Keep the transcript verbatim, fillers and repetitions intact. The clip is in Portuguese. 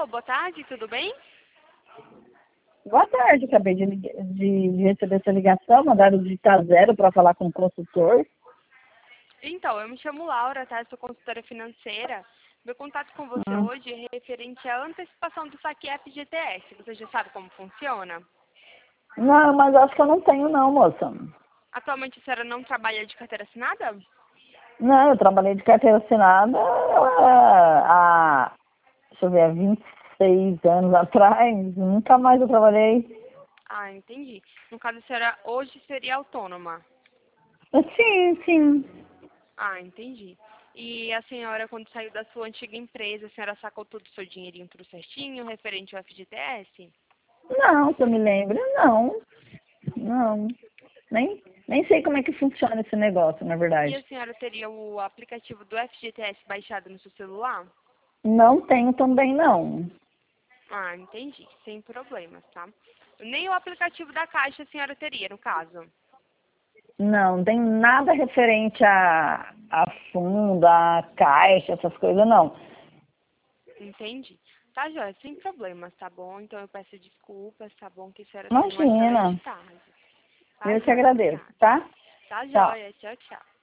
Alô, boa tarde, tudo bem? Boa tarde, acabei de, lig- de, de receber essa ligação, mandaram digitar zero para falar com o consultor. Então, eu me chamo Laura, tá? Eu sou consultora financeira. Meu contato com você Hum. hoje é referente à antecipação do saque F G T S. Você já sabe como funciona? Não, mas acho que eu não tenho não, moça. Atualmente a senhora não trabalha de carteira assinada? Não, eu trabalhei de carteira assinada ah, há, deixa eu ver, há vinte e seis anos atrás, nunca mais eu trabalhei. Ah, entendi. No caso, a senhora hoje seria autônoma. Sim, sim. Ah, entendi. E a senhora, quando saiu da sua antiga empresa, a senhora sacou todo o seu dinheirinho tudo certinho, referente ao F G T S? Não, se eu me lembro, não. Não. Nem, nem sei como é que funciona esse negócio, na E a verdade. senhora teria o aplicativo do F G T S baixado no seu celular? Não tenho também, não. Ah, entendi. Sem problemas, tá? Nem o aplicativo da Caixa a senhora teria, no caso. Não, não tem nada referente a, a fundo, a caixa, essas coisas, não. Entendi. Tá, joia, sem problemas, tá bom? Então eu peço desculpas, tá bom? Que a senhora tenha uma excelente Imagina. tarde. Tá, Eu te joia, agradeço, obrigada. tá? Tá, Tchau. joia. Tchau, tchau.